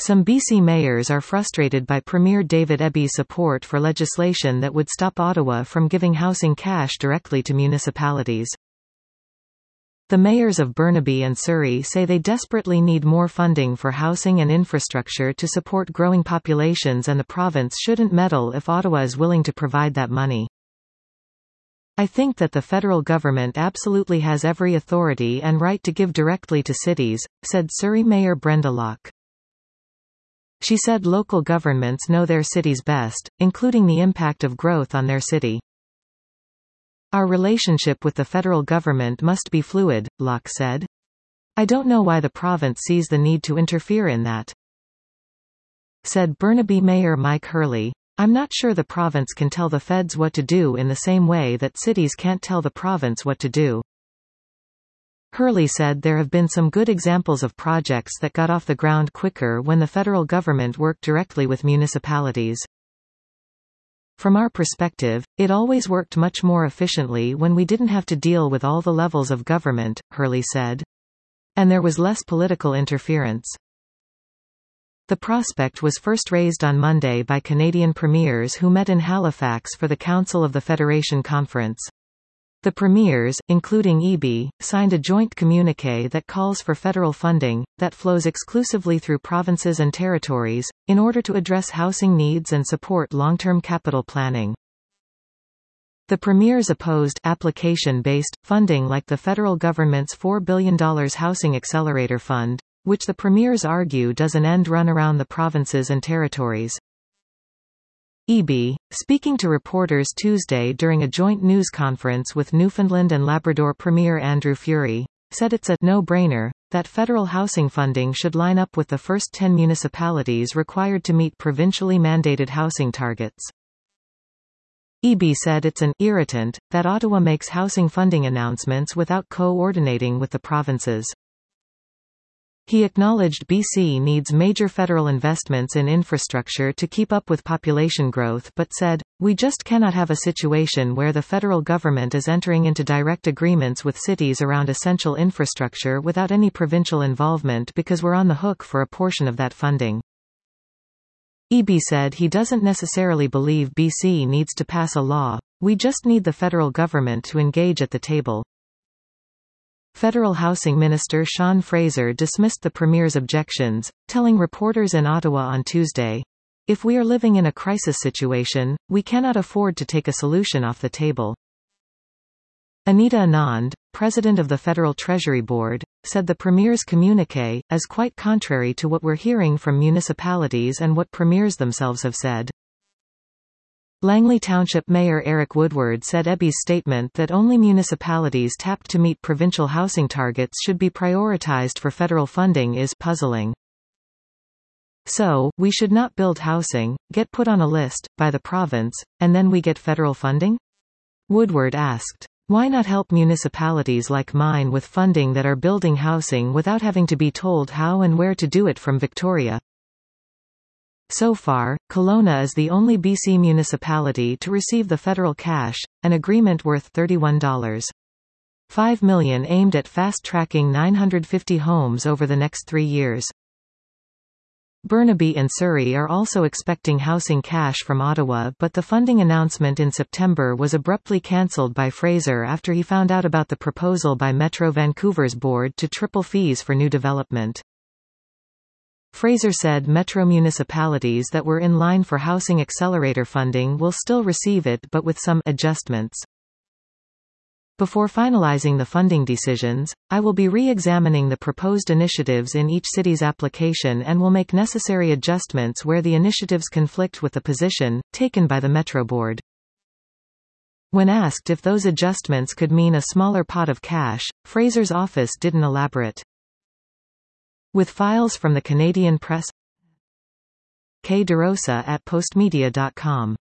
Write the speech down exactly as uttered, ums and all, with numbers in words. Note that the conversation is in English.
Some B C mayors are frustrated by Premier David Eby support for legislation that would stop Ottawa from giving housing cash directly to municipalities. The mayors of Burnaby and Surrey say they desperately need more funding for housing and infrastructure to support growing populations, and the province shouldn't meddle if Ottawa is willing to provide that money. I think that the federal government absolutely has every authority and right to give directly to cities, said Surrey Mayor Brenda Locke. She said local governments know their cities best, including the impact of growth on their city. Our relationship with the federal government must be fluid, Locke said. I don't know why the province sees the need to interfere in that. Said Burnaby Mayor Mike Hurley. I'm not sure the province can tell the feds what to do in the same way that cities can't tell the province what to do. Hurley said there have been some good examples of projects that got off the ground quicker when the federal government worked directly with municipalities. From our perspective, it always worked much more efficiently when we didn't have to deal with all the levels of government, Hurley said. And there was less political interference. The prospect was first raised on Monday by Canadian premiers who met in Halifax for the Council of the Federation Conference. The premiers, including Eby, signed a joint communiqué that calls for federal funding, that flows exclusively through provinces and territories, in order to address housing needs and support long-term capital planning. The premiers opposed application-based funding like the federal government's four billion dollars Housing Accelerator Fund, which the premiers argue does an end run around the provinces and territories. Eby, speaking to reporters Tuesday during a joint news conference with Newfoundland and Labrador Premier Andrew Furey, said it's a no-brainer that federal housing funding should line up with the first ten municipalities required to meet provincially mandated housing targets. Eby said it's an irritant that Ottawa makes housing funding announcements without coordinating with the provinces. He acknowledged B C needs major federal investments in infrastructure to keep up with population growth but said, "We just cannot have a situation where the federal government is entering into direct agreements with cities around essential infrastructure without any provincial involvement because we're on the hook for a portion of that funding." Eby said he doesn't necessarily believe B C needs to pass a law, "We just need the federal government to engage at the table." Federal Housing Minister Sean Fraser dismissed the Premier's objections, telling reporters in Ottawa on Tuesday, "If we are living in a crisis situation, we cannot afford to take a solution off the table." Anita Anand, president of the Federal Treasury Board, said the Premier's communiqué is quite contrary to what we're hearing from municipalities and what premiers themselves have said. Langley Township Mayor Eric Woodward said Eby's statement that only municipalities tapped to meet provincial housing targets should be prioritized for federal funding is puzzling. So, we should not build housing, get put on a list, by the province, and then we get federal funding? Woodward asked. Why not help municipalities like mine with funding that are building housing without having to be told how and where to do it from Victoria? So far, Kelowna is the only B C municipality to receive the federal cash, an agreement worth thirty-one point five million dollars aimed at fast-tracking nine hundred fifty homes over the next three years. Burnaby and Surrey are also expecting housing cash from Ottawa, but the funding announcement in September was abruptly cancelled by Fraser after he found out about the proposal by Metro Vancouver's board to triple fees for new development. Fraser said Metro municipalities that were in line for Housing Accelerator funding will still receive it but with some adjustments. Before finalizing the funding decisions, I will be re-examining the proposed initiatives in each city's application and will make necessary adjustments where the initiatives conflict with the position taken by the Metro Board. When asked if those adjustments could mean a smaller pot of cash, Fraser's office didn't elaborate. With files from the Canadian Press, Kay DeRosa at postmedia dot com.